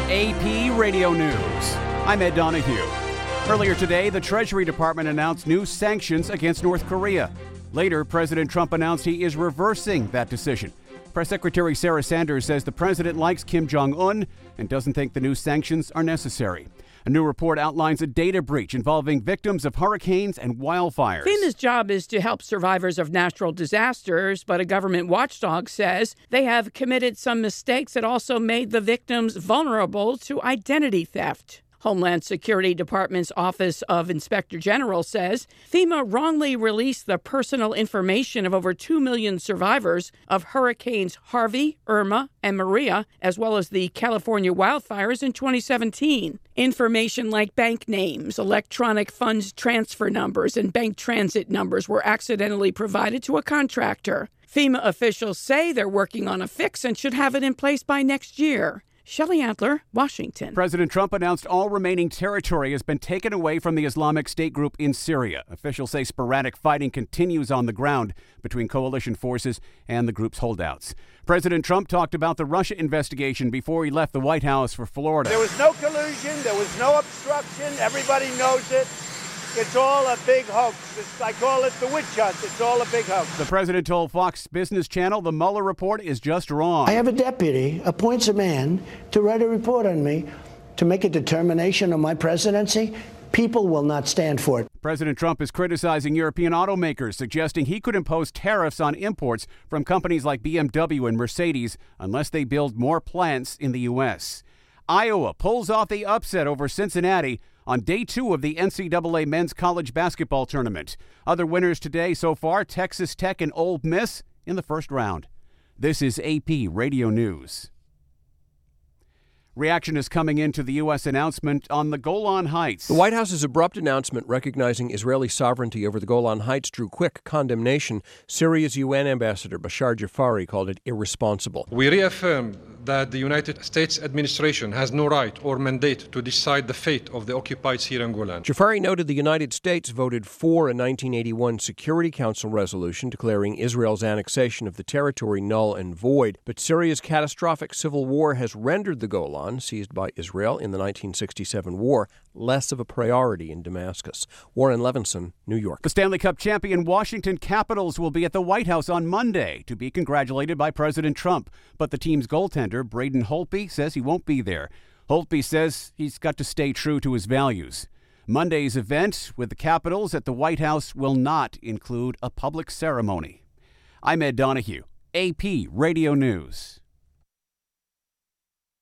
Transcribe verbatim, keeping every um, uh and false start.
A P Radio News. I'm Ed Donahue. Earlier today, the Treasury Department announced new sanctions against North Korea. Later, President Trump announced he is reversing that decision. Press Secretary Sarah Sanders says the president likes Kim Jong-un and doesn't think the new sanctions are necessary. A new report outlines a data breach involving victims of hurricanes and wildfires. FEMA's job is to help survivors of natural disasters, but a government watchdog says they have committed some mistakes that also made the victims vulnerable to identity theft. Homeland Security Department's Office of Inspector General says FEMA wrongly released the personal information of over two million survivors of Hurricanes Harvey, Irma, and Maria, as well as the California wildfires in twenty seventeen. Information like bank names, electronic funds transfer numbers, and bank transit numbers were accidentally provided to a contractor. FEMA officials say they're working on a fix and should have it in place by next year. Shelley Adler, Washington. President Trump announced all remaining territory has been taken away from the Islamic State group in Syria. Officials say sporadic fighting continues on the ground between coalition forces and the group's holdouts. President Trump talked about the Russia investigation before he left the White House for Florida. There was no collusion. There was no obstruction. Everybody knows it. It's all a big hoax. It's, I call it the witch hunt. It's all a big hoax. The president told Fox Business Channel the Mueller report is just wrong. I have a deputy appoints a man to write a report on me to make a determination on my presidency. People will not stand for it. President Trump is criticizing European automakers, suggesting he could impose tariffs on imports from companies like B M W and Mercedes unless they build more plants in the U S. Iowa pulls off the upset over Cincinnati on day two of the N C double A men's college basketball tournament. Other winners today so far, Texas Tech and Ole Miss in the first round. This is A P Radio News. Reaction is coming into the U S announcement on the Golan Heights. The White House's abrupt announcement recognizing Israeli sovereignty over the Golan Heights drew quick condemnation. Syria's U N ambassador Bashar Jafari called it irresponsible. We reaffirm that the United States administration has no right or mandate to decide the fate of the occupied Syrian Golan. Jafari noted the United States voted for a nineteen eighty-one Security Council resolution declaring Israel's annexation of the territory null and void. But Syria's catastrophic civil war has rendered the Golan, seized by Israel in the nineteen sixty-seven war, less of a priority in Damascus. Warren Levinson, New York. The Stanley Cup champion Washington Capitals will be at the White House on Monday to be congratulated by President Trump. But the team's goaltender, Braden Holtby, says he won't be there. Holtby says he's got to stay true to his values. Monday's event with the Capitals at the White House will not include a public ceremony. I'm Ed Donahue, A P Radio News.